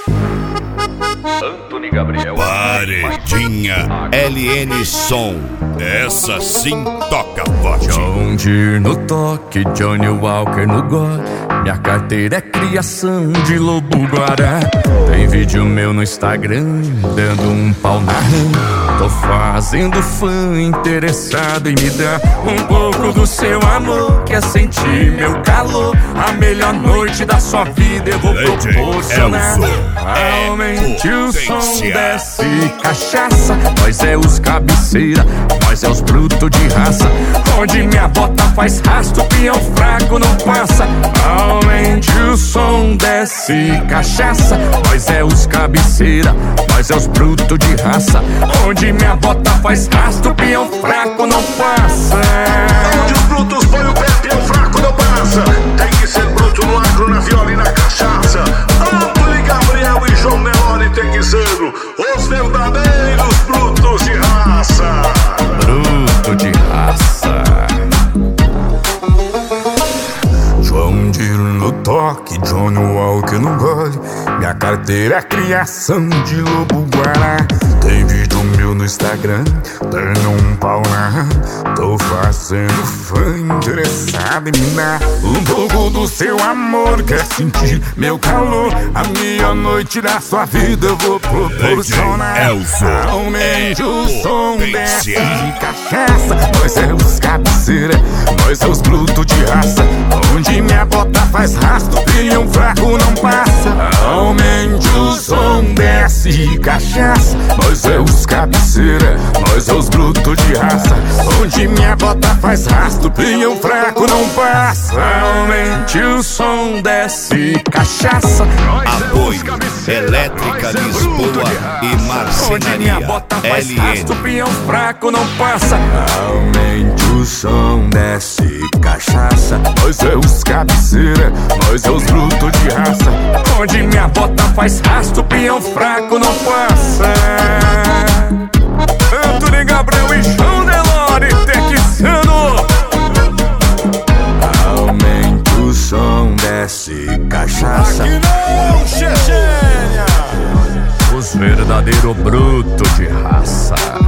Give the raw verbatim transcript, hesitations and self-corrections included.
Antony Gabriel. Paredinha L N Som. Essa sim toca forte. John Deere no toque, Johnny Walker no gole. Minha carteira é criação de lobo guará. Tem vídeo meu no Instagram, dando um pau na rã. Tô fazendo fã interessado em me dar um pouco do seu amor. Quer sentir meu calor? A melhor noite da sua vida eu vou proporcionar. Aumente o som, desce cachaça. Nós é os cabeceira, nós é os brutos de raça. Onde minha bota faz rastro, peão fraco não passa. Aumente o som, desce cachaça. Nós é os cabeceira, nós é os brutos de raça. Onde minha bota faz rastro, peão fraco não passa. Onde os brutos põem o pé, peão fraco não passa. Tem que ser bruto no agro, na viola e na cachaça. Antony Gabriel e João Nelore tem que ser os verdadeiros brutos de raça. Bruto de raça. João Deere no toque, Johnny Walker no gole. Minha carteira é criação de lobo guará. Tem vídeo meu no Instagram, dando um pau na rã. Tô fazendo fã interessado em me dar um pouco do seu amor. Quer sentir meu calor? A melhor noite da sua vida eu vou proporcionar. Aumente o som, desce de cachaça. Nós é os cabeceira, nós é os brutos de raça. Onde minha bota faz rastro, peão fraco não passa. Aumente o som, desce cachaça. Nós é os cabeceira, nós é os brutos de raça. Onde minha bota faz rastro, peão fraco não passa. Aumente o som, desce cachaça. Apoio Elétrica Lisboa e Marcenaria L N. Peão fraco não passa. Aumente o som, desce cachaça. Nós é os cabeceira, nós é os brutos de raça. Onde minha bota faz rastro, peão fraco não passa. Antony Gabriel e João Nelore texano. Aumente o som, desce cachaça. Aqui não, Chechênia. Os verdadeiros brutos de raça.